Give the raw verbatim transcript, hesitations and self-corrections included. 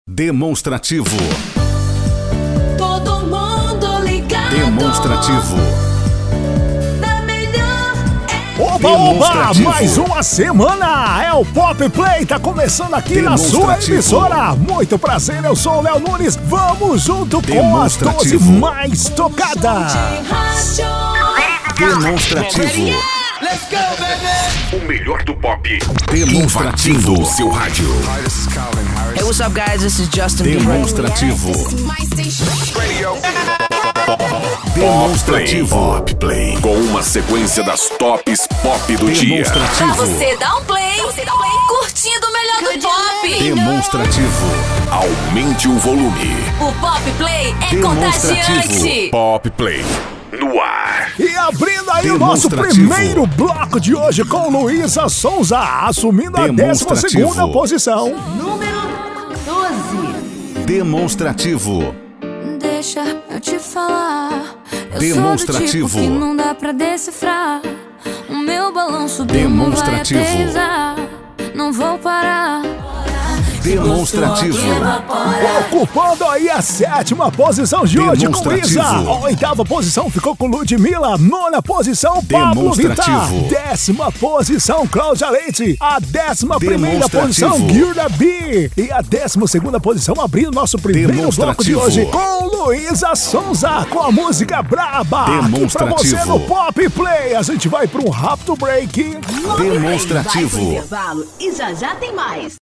Demonstrativo. Todo mundo ligado. Demonstrativo. Da melhor. Oba, oba! Mais uma semana! É o Pop Play, tá começando aqui na sua emissora. Muito prazer, eu sou o Léo Nunes. Vamos junto com as doze mais tocadas. Demonstrativo. Let's go, baby! O melhor do pop. Demonstrativo. O seu rádio. Hey, what's up, guys? This is Justin Bieber. Demonstrativo. Radio. Demonstrativo. Pop Play. Com uma sequência das tops pop do dia. Pra Demonstrativo. você dar um play, você dá um play curtindo o melhor do pop. Demonstrativo. Aumente o volume. O Pop Play é Demonstrativo. contagiante. Pop Play. No ar. E abrindo aí o nosso Demonstrativo. primeiro bloco de hoje com Luísa Sonza, assumindo a décima Demonstrativo. segunda posição. Número doze. Demonstrativo. Deixa eu te falar. Eu Demonstrativo. sou do tipo que não dá pra decifrar. O meu balão subiu, Demonstrativo. não vai aterrissar. Não vou parar. Demonstrativo. Ocupando aí a sétima posição de hoje com Demonstrativo. Isa. A oitava posição ficou com Ludmilla. Nona posição, Pablo Vittar. Demonstrativo. Décima posição, Cláudia Leite. A décima primeira Demonstrativo. posição, Guilda B. E a décima segunda posição, abrindo nosso primeiro bloco de Demonstrativo. hoje com Luísa Sonza, com a música Braba. Aqui pra você Demonstrativo. no Pop Play. A gente vai pra um rápido break. Demonstrativo. Vai pro intervalo e já já tem mais.